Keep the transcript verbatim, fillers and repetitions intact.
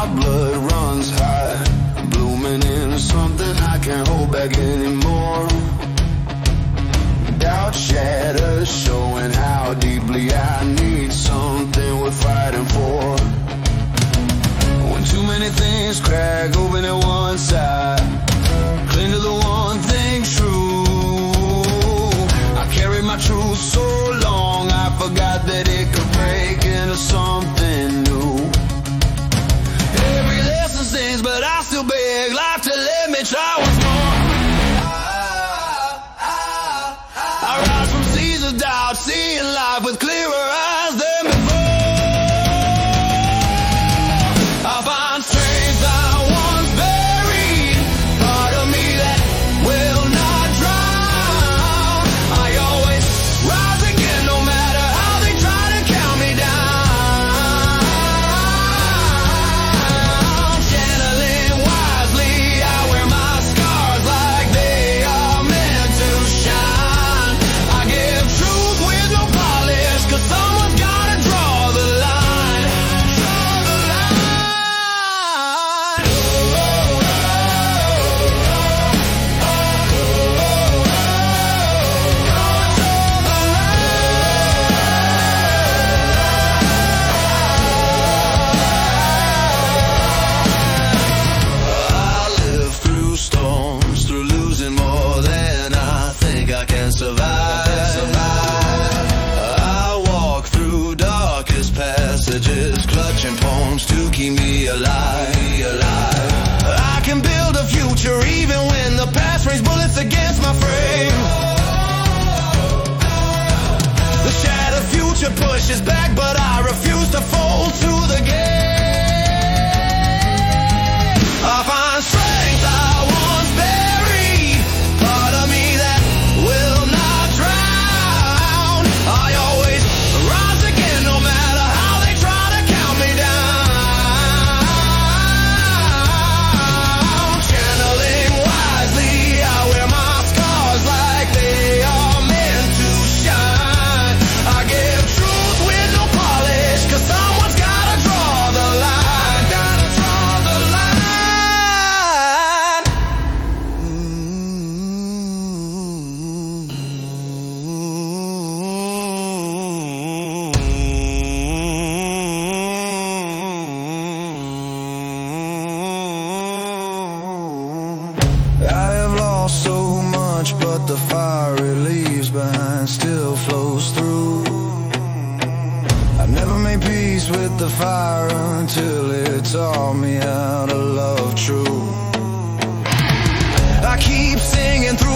blood runs high, blooming into something I can't hold back anymore. Doubt shatters, showing how deeply I need something worth fighting for. When too many things crack open at one side, cling to the one thing true. I carried my truth so long, I forgot that it could break into something new. Every lesson stings, but I still beg life to let me try once more. I rise from seas of doubt, seeing life with clearer eyes than before. I find strength I once buried, part of me that will not drown. I always rise again, no matter how they try to count me down. Channeling wisely, I wear my scars like they are meant to shine. I give truth with no polish, 'cause someone's gotta draw the line. Draw the line. I live through storms, through losing more than I think I can survive. I walk through darkest passages, clutching poems to keep me alive. I can build a future even when the past rains bullets against my frame. The shattered future pushes back, but I refuse to fold to the game. I find strength I once buried, part of me that will not drown. I always rise again, no matter how they try to count me down. Channeling wisely, I wear my scars like they are meant to shine. I give truth with no polish, 'cause someone's gotta draw the line. Gotta draw the line. I have lost so much, but the fire it leaves behind still flows through. I've never made peace with the fire until it taught me how to love true. I keep singing through